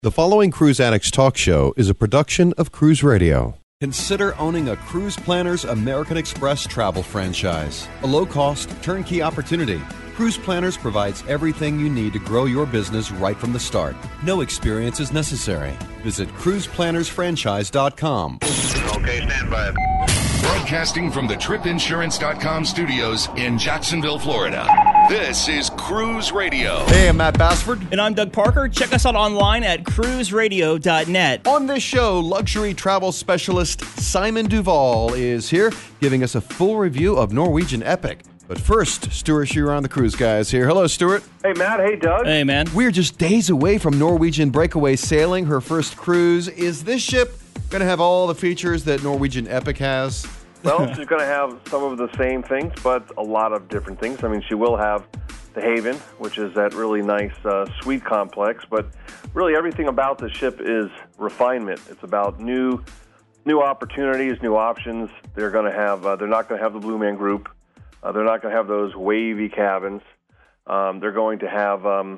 The following Cruise Addicts Talk Show is a production of Cruise Radio. Consider owning a Cruise Planners American Express travel franchise. A low-cost, turnkey opportunity. Cruise Planners provides everything you need to grow your business right from the start. No experience is necessary. Visit cruiseplannersfranchise.com. Okay, stand by. Broadcasting from the TripInsurance.com studios in Jacksonville, Florida. This is Cruise Radio. Hey, I'm Matt Bassford. And I'm Doug Parker. Check us out online at cruiseradio.net. On this show, luxury travel specialist Simon Duval is here, giving us a full review of Norwegian Epic. But first, Stuart Shearer on the Cruise Guys here. Hello, Stuart. Hey, Matt. Hey, Doug. Hey, man. We're just days away from Norwegian Breakaway sailing her first cruise. Is this ship going to have all the features that Norwegian Epic has? Well, she's going to have some of the same things, but a lot of different things. I mean, she will have the Haven, which is that really nice suite complex, but really everything about the ship is refinement. It's about new opportunities, new options. They're going to have. They're not going to have the Blue Man Group. They're not going to have those wavy cabins. They're going to have, a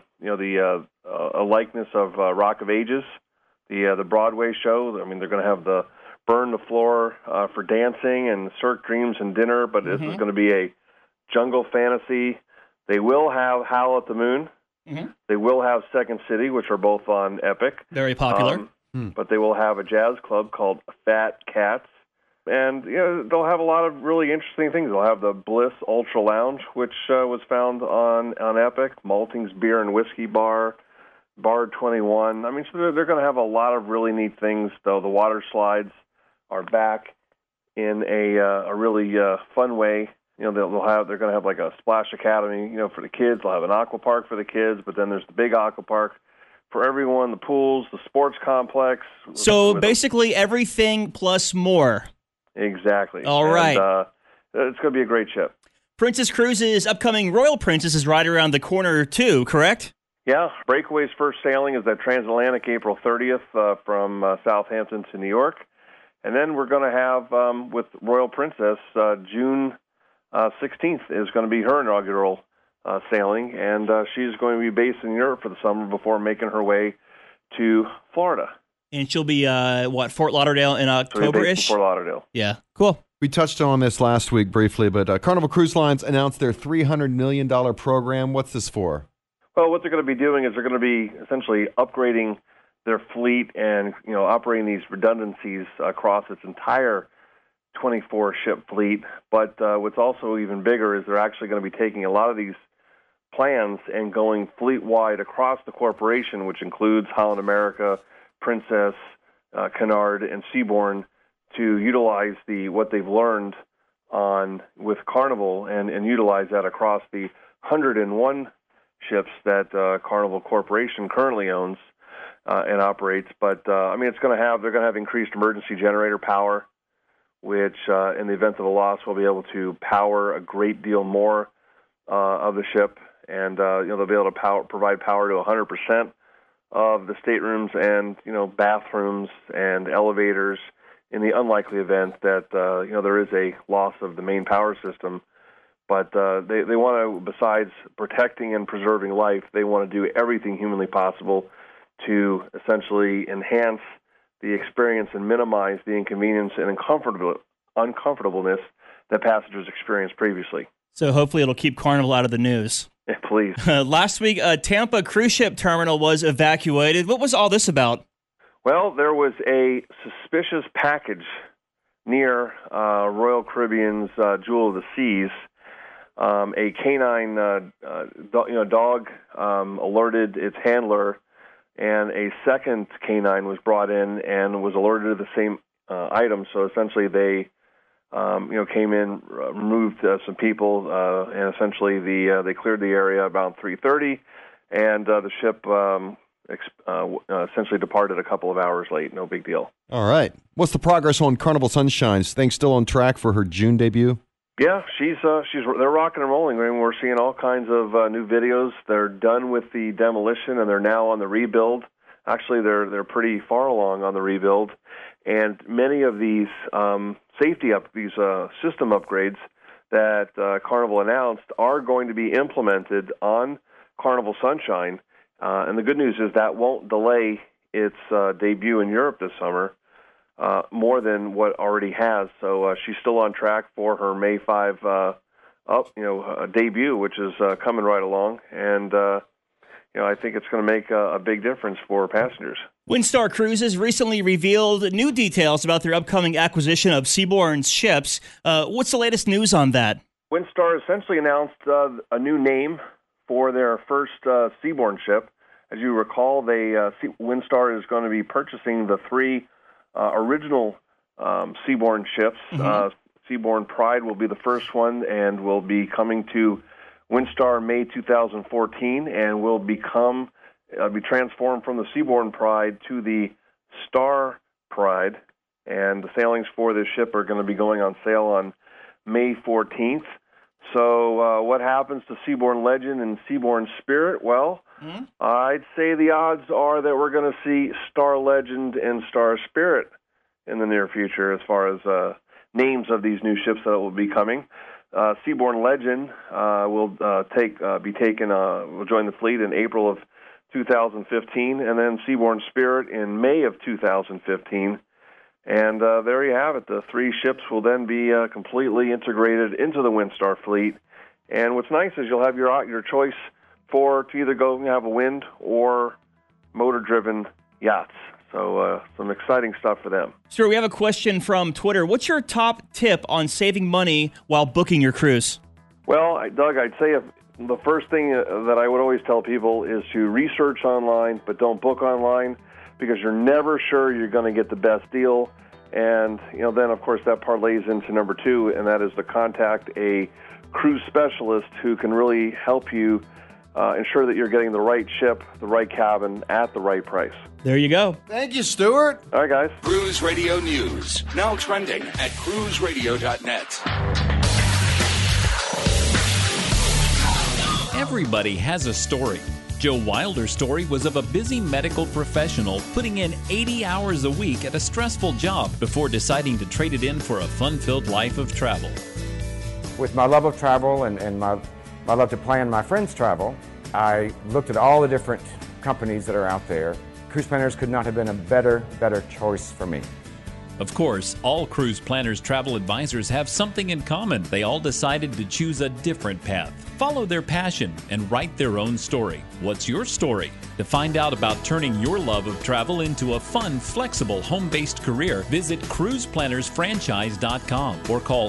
likeness of Rock of Ages, the Broadway show. I mean, they're going to have the burn the floor for dancing and Cirque Dreams and dinner, but this is going to be a jungle fantasy. They will have Howl at the Moon. Mm-hmm. They will have Second City, which are both on Epic. Very popular. But they will have a jazz club called Fat Cats. And they'll have a lot of really interesting things. They'll have the Bliss Ultra Lounge, which was found on Epic, Malting's Beer and Whiskey Bar, Bar 21. I mean, so they're going to have a lot of really neat things, though. The water slides are back in a really fun way. They're going to have like a Splash Academy, for the kids. They'll have an aqua park for the kids, but then there's the big aqua park for everyone, the pools, the sports complex. So basically everything plus more. Exactly. All right. It's going to be a great ship. Princess Cruises' upcoming Royal Princess is right around the corner, too, correct? Yeah. Breakaway's first sailing is that transatlantic April 30th from Southampton to New York. And then we're going to have, with Royal Princess, June 16th is going to be her inaugural sailing. And she's going to be based in Europe for the summer before making her way to Florida. And she'll be, Fort Lauderdale in October-ish? Fort Lauderdale. Yeah, cool. We touched on this last week briefly, but Carnival Cruise Lines announced their $300 million program. What's this for? Well, what they're going to be doing is they're going to be essentially upgrading their fleet and, operating these redundancies across its entire 24-ship fleet. But what's also even bigger is they're actually going to be taking a lot of these plans and going fleet-wide across the corporation, which includes Holland America, Princess, Cunard, and Seabourn, to utilize what they've learned with Carnival and utilize that across the 101 ships that Carnival Corporation currently owns and operates. But they're going to have increased emergency generator power, which in the event of a loss will be able to power a great deal more of the ship, and they'll be able to provide power to 100% of the staterooms and bathrooms and elevators in the unlikely event that there is a loss of the main power system. But they want to, besides protecting and preserving life, they want to do everything humanly possible to essentially enhance the experience and minimize the inconvenience and uncomfortableness that passengers experienced previously. So hopefully it'll keep Carnival out of the news. Yeah, please. Last week, Tampa cruise ship terminal was evacuated. What was all this about? Well, there was a suspicious package near Royal Caribbean's Jewel of the Seas. A canine dog alerted its handler, and a second canine was brought in and was alerted to the same item. So essentially they came in, removed some people, and essentially they cleared the area about 3:30, and the ship essentially departed a couple of hours late. No big deal. All right. What's the progress on Carnival Sunshine? Is things still on track for her June debut? Yeah, they're rocking and rolling. I mean, we're seeing all kinds of new videos. They're done with the demolition, and they're now on the rebuild. Actually, they're pretty far along on the rebuild, and many of these system upgrades that Carnival announced are going to be implemented on Carnival Sunshine. And the good news is that won't delay its debut in Europe this summer, more than what already has. So she's still on track for her May 5 debut, which is coming right along. And I think it's going to make a big difference for passengers. WindStar Cruises recently revealed new details about their upcoming acquisition of Seabourn's ships. What's the latest news on that? WindStar essentially announced a new name for their first Seabourn ship. As you recall, WindStar is going to be purchasing the 3 original Seabourn ships. Mm-hmm. Seabourn Pride will be the first one and will be coming to WindStar May 2014 and will be transformed from the Seabourn Pride to the Star Pride. And the sailings for this ship are going to be going on sale on May 14th. So what happens to Seabourn Legend and Seabourn Spirit? Well, I'd say the odds are that we're going to see Star Legend and Star Spirit in the near future as far as names of these new ships that will be coming. Seabourn Legend will join the fleet in April of 2015, and then Seabourn Spirit in May of 2015. And there you have it. The 3 ships will then be completely integrated into the WindStar fleet. And what's nice is you'll have your choice to either go and have a wind or motor-driven yachts. So some exciting stuff for them. Sir, we have a question from Twitter. What's your top tip on saving money while booking your cruise? Well, Doug, I'd say the first thing that I would always tell people is to research online, but don't book online, because you're never sure you're going to get the best deal. And then, of course, that parlays into number 2, and that is to contact a cruise specialist who can really help you ensure that you're getting the right ship, the right cabin, at the right price. There you go. Thank you, Stuart. All right, guys. Cruise Radio News, now trending at cruiseradio.net. Everybody has a story. Joe Wilder's story was of a busy medical professional putting in 80 hours a week at a stressful job before deciding to trade it in for a fun-filled life of travel. With my love of travel and my love to plan my friends' travel, I looked at all the different companies that are out there. Cruise Planners could not have been a better choice for me. Of course, all Cruise Planners travel advisors have something in common. They all decided to choose a different path, follow their passion, and write their own story. What's your story? To find out about turning your love of travel into a fun, flexible, home-based career, visit cruiseplannersfranchise.com or call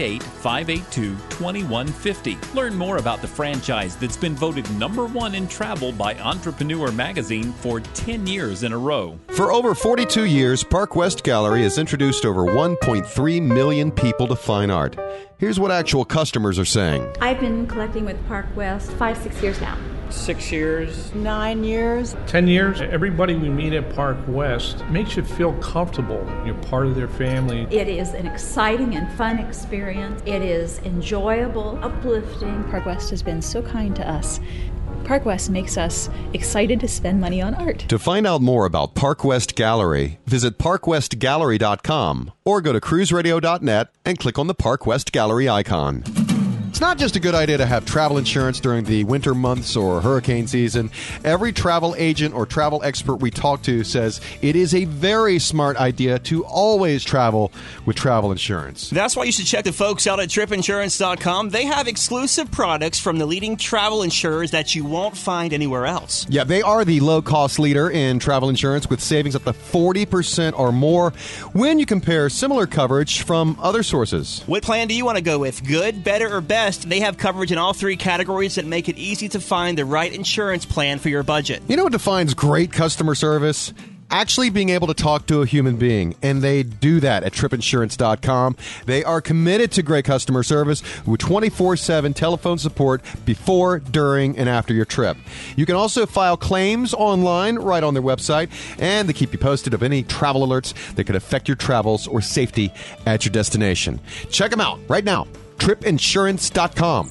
888-582-2150. Learn more about the franchise that's been voted #1 in travel by Entrepreneur Magazine for 10 years in a row. For over 42 years, Park West Gallery has introduced over 1.3 million people to fine art. Here's what actual customers are saying. I've been collecting with Park West 5-6 years now. 6 years. 9 years. 10 years. Everybody we meet at Park West makes you feel comfortable. You're part of their family. It is an exciting and fun experience. It is enjoyable, uplifting. Park West has been so kind to us. Park West makes us excited to spend money on art. To find out more about Park West Gallery, visit parkwestgallery.com or go to cruiseradio.net and click on the Park West Gallery icon. It's not just a good idea to have travel insurance during the winter months or hurricane season. Every travel agent or travel expert we talk to says it is a very smart idea to always travel with travel insurance. That's why you should check the folks out at tripinsurance.com. They have exclusive products from the leading travel insurers that you won't find anywhere else. Yeah, they are the low-cost leader in travel insurance with savings up to 40% or more when you compare similar coverage from other sources. What plan do you want to go with? Good, better, or best? They have coverage in all 3 categories that make it easy to find the right insurance plan for your budget. You know what defines great customer service? Actually being able to talk to a human being, and they do that at tripinsurance.com. They are committed to great customer service with 24/7 telephone support before, during, and after your trip. You can also file claims online right on their website, and they keep you posted of any travel alerts that could affect your travels or safety at your destination. Check them out right now. tripinsurance.com.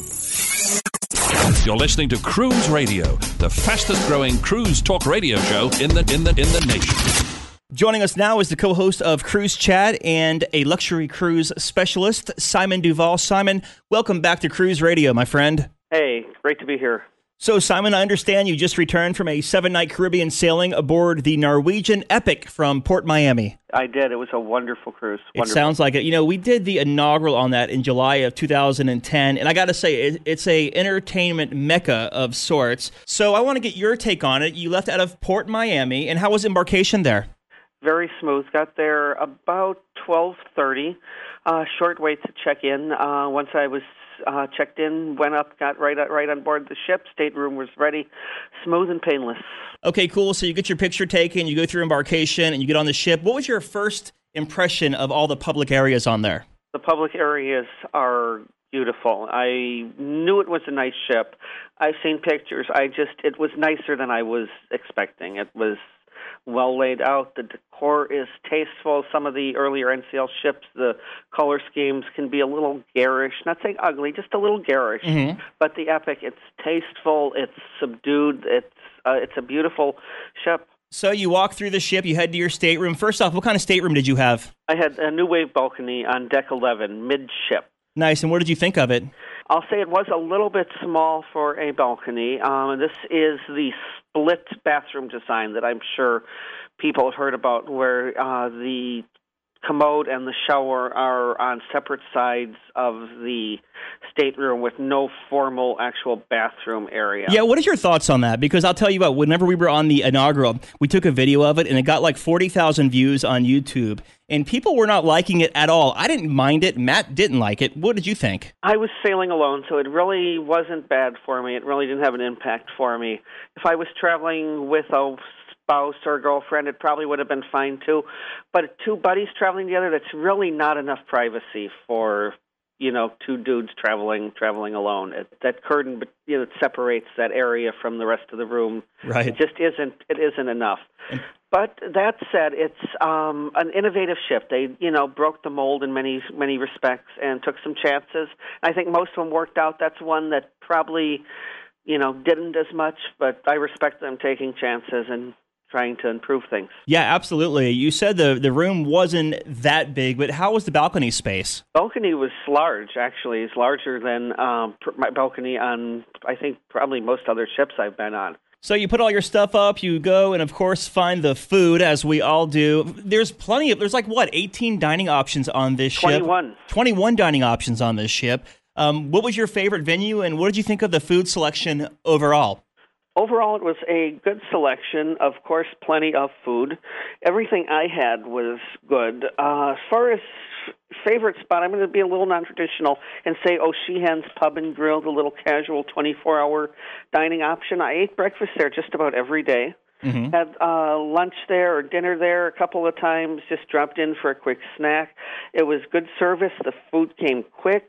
You're listening to Cruise Radio, the fastest-growing cruise talk radio show in the nation. Joining us now is the co-host of Cruise Chat and a luxury cruise specialist, Simon Duval. Simon, welcome back to Cruise Radio, my friend. Hey, great to be here. So, Simon, I understand you just returned from a 7-night Caribbean sailing aboard the Norwegian Epic from Port Miami. I did. It was a wonderful cruise. It sounds like it. You know, we did the inaugural on that in July of 2010, and I got to say, it's a entertainment mecca of sorts. So I want to get your take on it. You left out of Port Miami, and how was embarkation there? Very smooth. Got there about 12:30. Short wait to check in. Once I was checked in, went up, got right on board the ship. Stateroom was ready, smooth and painless. Okay, cool. So you get your picture taken, you go through embarkation, and you get on the ship. What was your first impression of all the public areas on there? The public areas are beautiful. I knew it was a nice ship. I've seen pictures. It was nicer than I was expecting. It was well laid out. The decor is tasteful. Some of the earlier NCL ships, the color schemes can be a little garish. Not saying ugly, just a little garish. Mm-hmm. But the Epic, it's tasteful. It's subdued. It's a beautiful ship. So you walk through the ship, you head to your stateroom. First off, what kind of stateroom did you have? I had a New Wave balcony on deck 11, midship. Nice. And what did you think of it? I'll say it was a little bit small for a balcony. This is the split bathroom design that I'm sure people have heard about, where the commode and the shower are on separate sides of the stateroom with no formal actual bathroom area. Yeah, what are your thoughts on that? Because I'll tell you what, whenever we were on the inaugural, we took a video of it, and it got like 40,000 views on YouTube, and people were not liking it at all. I didn't mind it. Matt didn't like it. What did you think? I was sailing alone, so it really wasn't bad for me. It really didn't have an impact for me. If I was traveling with a spouse or girlfriend, it probably would have been fine too. But two buddies traveling together, that's really not enough privacy for, two dudes traveling alone. That curtain, that separates that area from the rest of the room. Right. It just isn't enough. But that said, it's an innovative ship. They, broke the mold in many respects and took some chances. I think most of them worked out. That's one that probably, didn't as much, but I respect them taking chances and trying to improve things. Yeah, absolutely. You said the room wasn't that big, but how was the balcony space? Balcony was large, actually. It's larger than my balcony on, I think, probably most other ships I've been on. So you put all your stuff up, you go and, of course, find the food, as we all do. There's 18 dining options on this ship? 21 dining options on this ship. What was your favorite venue, and what did you think of the food selection overall? Overall, it was a good selection. Of course, plenty of food. Everything I had was good. As far as favorite spot, I'm going to be a little non-traditional and say O'Sheehan's Pub and Grill, the little casual 24-hour dining option. I ate breakfast there just about every day. Mm-hmm. Had lunch there or dinner there a couple of times, just dropped in for a quick snack. It was good service. The food came quick.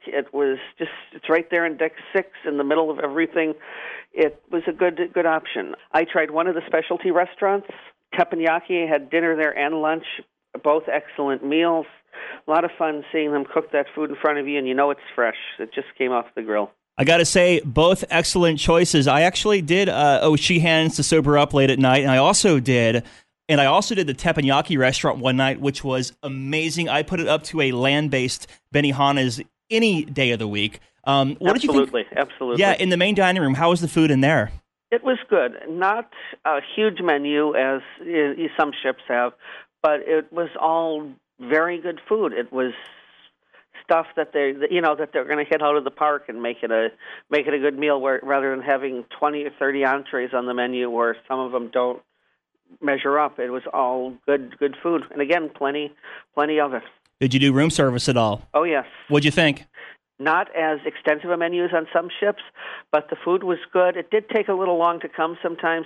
It's right there in deck 6 in the middle of everything. It was a good option. I tried one of the specialty restaurants, Teppanyaki. I had dinner there and lunch, both excellent meals. A lot of fun seeing them cook that food in front of you, and it's fresh. It just came off the grill. I got to say, both excellent choices. I actually did O'Sheehan's to sober up late at night, and I also did the Teppanyaki restaurant one night, which was amazing. I put it up to a land-based Benihana's any day of the week. What did you think? Absolutely. Yeah, in the main dining room, how was the food in there? It was good. Not a huge menu as some ships have, but it was all very good food. It was stuff that they're going to hit out of the park and make it a good meal, rather than having 20 or 30 entrees on the menu where some of them don't measure up. It was all good food, and again, plenty of it. Did you do room service at all? Oh yes. What'd you think? Not as extensive a menu as on some ships, but the food was good. It did take a little long to come sometimes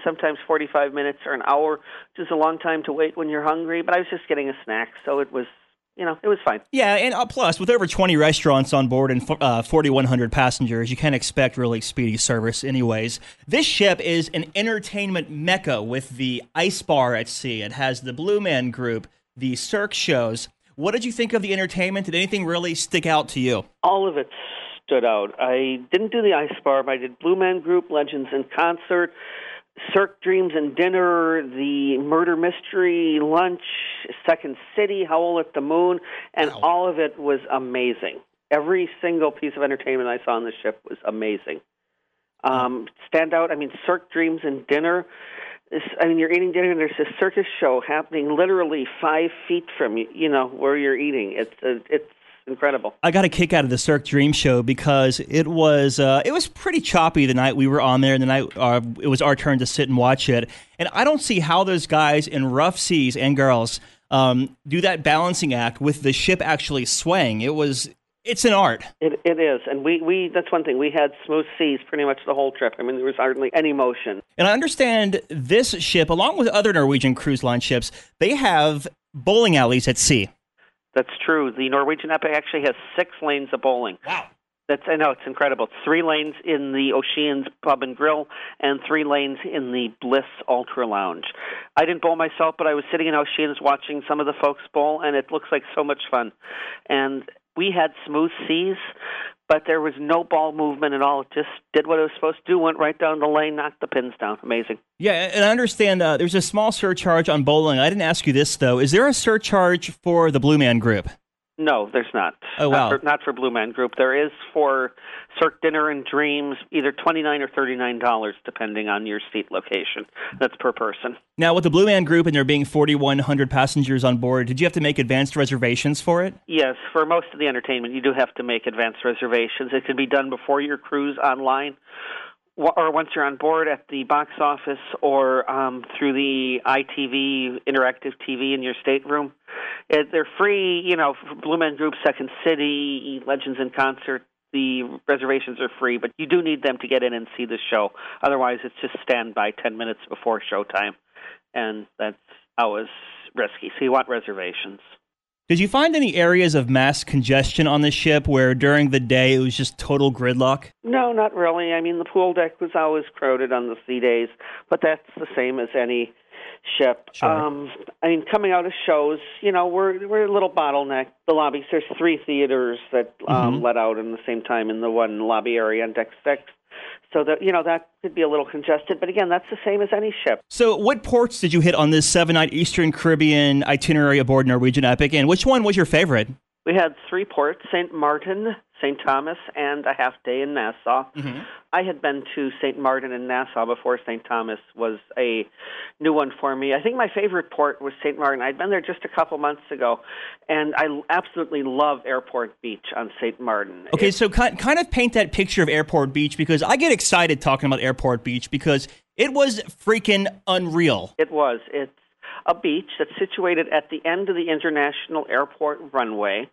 45 minutes or an hour, which is a long time to wait when you're hungry, but I was just getting a snack, so it was fine. Yeah, and plus, with over 20 restaurants on board and 4,100 passengers, you can't expect really speedy service anyways. This ship is an entertainment mecca with the ice bar at sea. It has the Blue Man Group, the Cirque shows. What did you think of the entertainment? Did anything really stick out to you? All of it stood out. I didn't do the ice bar, but I did Blue Man Group, Legends in Concert, Cirque Dreams and Dinner, the Murder Mystery Lunch, Second City, Howl at the Moon, and all of it was amazing. Every single piece of entertainment I saw on the ship was amazing. Stand out. I mean, Cirque Dreams and Dinner. You're eating dinner and there's a circus show happening literally 5 feet from you, where you're eating. It's incredible. I got a kick out of the Cirque Dream show because it was pretty choppy the night we were on there, and the night it was our turn to sit and watch it. And I don't see how those guys in rough seas and girls do that balancing act with the ship actually swaying. It's an art. It is, and we that's one thing. We had smooth seas pretty much the whole trip. I mean, there was hardly any motion. And I understand this ship, along with other Norwegian cruise line ships, they have bowling alleys at sea. That's true. The Norwegian Epic actually has 6 lanes of bowling. Wow. I know, it's incredible. It's 3 lanes in the Oceans Pub and Grill and 3 lanes in the Bliss Ultra Lounge. I didn't bowl myself, but I was sitting in Oceans watching some of the folks bowl, and it looks like so much fun. And we had smooth seas, but there was no ball movement at all. It just did what it was supposed to do, went right down the lane, knocked the pins down. Amazing. Yeah, and I understand there's a small surcharge on bowling. I didn't ask you this, though. Is there a surcharge for the Blue Man Group? No, there's not. Oh, wow. Not for Blue Man Group. There is for Cirque Dinner and Dreams, either $29 or $39, depending on your seat location. That's per person. Now, with the Blue Man Group and there being 4,100 passengers on board, did you have to make advanced reservations for it? Yes, for most of the entertainment, you do have to make advanced reservations. It can be done before your cruise online, or once you're on board at the box office, or through the ITV interactive TV in your stateroom. They're free, Blue Man Group, Second City, Legends in Concert. The reservations are free, but you do need them to get in and see the show. Otherwise, it's just stand by 10 minutes before showtime, and that's always risky. So you want reservations. Did you find any areas of mass congestion on the ship where during the day it was just total gridlock? No, not really. I mean, the pool deck was always crowded on the sea days, but that's the same as any ship. Sure. Coming out of shows, we're a little bottleneck. The lobbies, there's 3 theaters that let out in the same time in the one lobby area on deck 6. So that could be a little congested, but again, that's the same as any ship. So what ports did you hit on this 7-night Eastern Caribbean itinerary aboard Norwegian Epic, and which one was your favorite? We had 3 ports, St. Martin, St. Thomas, and a half day in Nassau. Mm-hmm. I had been to St. Martin and Nassau before St. Thomas was a new one for me. I think my favorite port was St. Martin. I'd been there just a couple months ago, and I absolutely love Airport Beach on St. Martin. Okay, so kind of paint that picture of Airport Beach, because I get excited talking about Airport Beach because it was freaking unreal. It was. It's a beach that's situated at the end of the International Airport runway,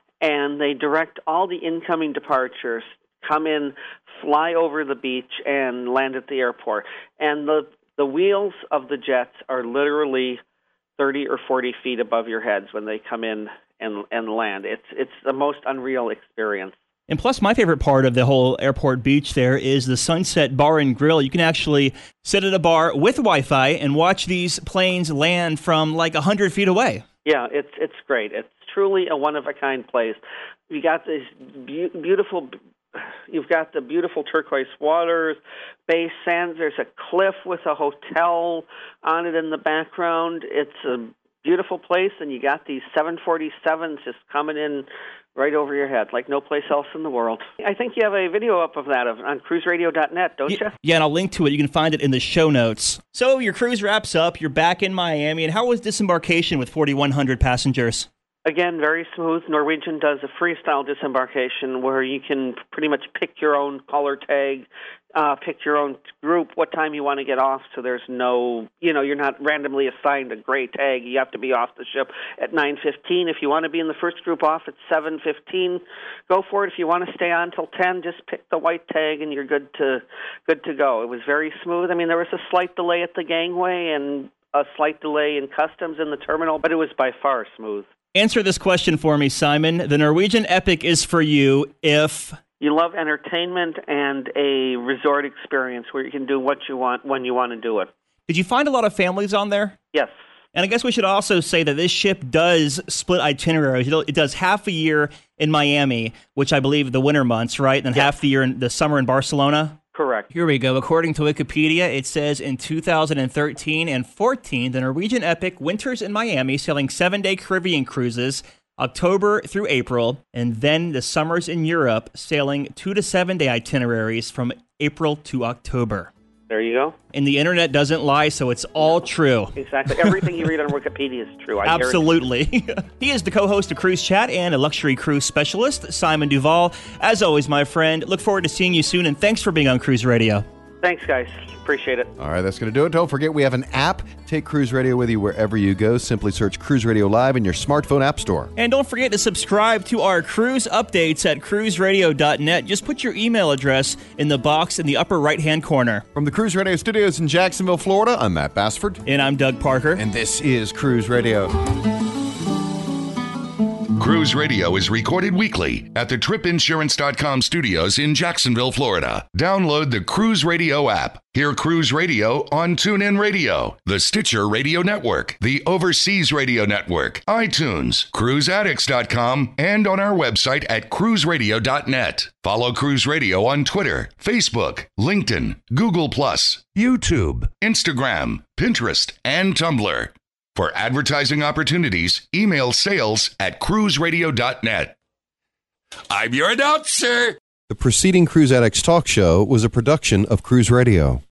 and they direct all the incoming departures, come in, fly over the beach, and land at the airport. And the wheels of the jets are literally 30 or 40 feet above your heads when they come in and land. It's the most unreal experience. And plus, my favorite part of the whole Airport Beach there is the Sunset Bar and Grill. You can actually sit at a bar with Wi-Fi and watch these planes land from like 100 feet away. Yeah, it's great. It's truly a one-of-a-kind place. You got this beautiful. You've got the beautiful turquoise waters, bay sands. There's a cliff with a hotel on it in the background. It's a beautiful place, and you got these 747s just coming in right over your head, like no place else in the world. I think you have a video up of that on cruiseradio.net, don't you? Yeah, and I'll link to it. You can find it in the show notes. So your cruise wraps up. You're back in Miami. And how was disembarkation with 4,100 passengers? Again, very smooth. Norwegian does a freestyle disembarkation where you can pretty much pick your own color tag, pick your own group, what time you want to get off, so there's no, you're not randomly assigned a gray tag. You have to be off the ship at 9:15. If you want to be in the first group off at 7:15, go for it. If you want to stay on till 10, just pick the white tag and you're good to go. It was very smooth. I mean, there was a slight delay at the gangway and a slight delay in customs in the terminal, but it was by far smooth. Answer this question for me, Simon. The Norwegian Epic is for you if you love entertainment and a resort experience where you can do what you want when you want to do it. Did you find a lot of families on there? Yes. And I guess we should also say that this ship does split itineraries. It does half a year in Miami, which I believe the winter months, right? And then half the year in the summer in Barcelona? Correct. Here we go. According to Wikipedia, it says in 2013 and 14, the Norwegian Epic winters in Miami, sailing 7-day Caribbean cruises, October through April, and then the summers in Europe, sailing 2 to 7 day itineraries from April to October. There you go. And the internet doesn't lie, so it's all true. Exactly. Everything you read on Wikipedia is true. Absolutely. He is the co-host of Cruise Chat and a luxury cruise specialist, Simon Duval. As always, my friend, look forward to seeing you soon, and thanks for being on Cruise Radio. Thanks, guys. Appreciate it. All right, that's going to do it. Don't forget, we have an app. Take Cruise Radio with you wherever you go. Simply search Cruise Radio Live in your smartphone app store. And don't forget to subscribe to our cruise updates at cruiseradio.net. Just put your email address in the box in the upper right-hand corner. From the Cruise Radio studios in Jacksonville, Florida, I'm Matt Bassford. And I'm Doug Parker. And this is Cruise Radio. Cruise Radio is recorded weekly at the TripInsurance.com studios in Jacksonville, Florida. Download the Cruise Radio app. Hear Cruise Radio on TuneIn Radio, the Stitcher Radio Network, the Overseas Radio Network, iTunes, CruiseAddicts.com, and on our website at cruiseradio.net. Follow Cruise Radio on Twitter, Facebook, LinkedIn, Google+, YouTube, Instagram, Pinterest, and Tumblr. For advertising opportunities, email sales@cruiseradio.net. I'm your announcer. The preceding Cruise Addicts Talk Show was a production of Cruise Radio.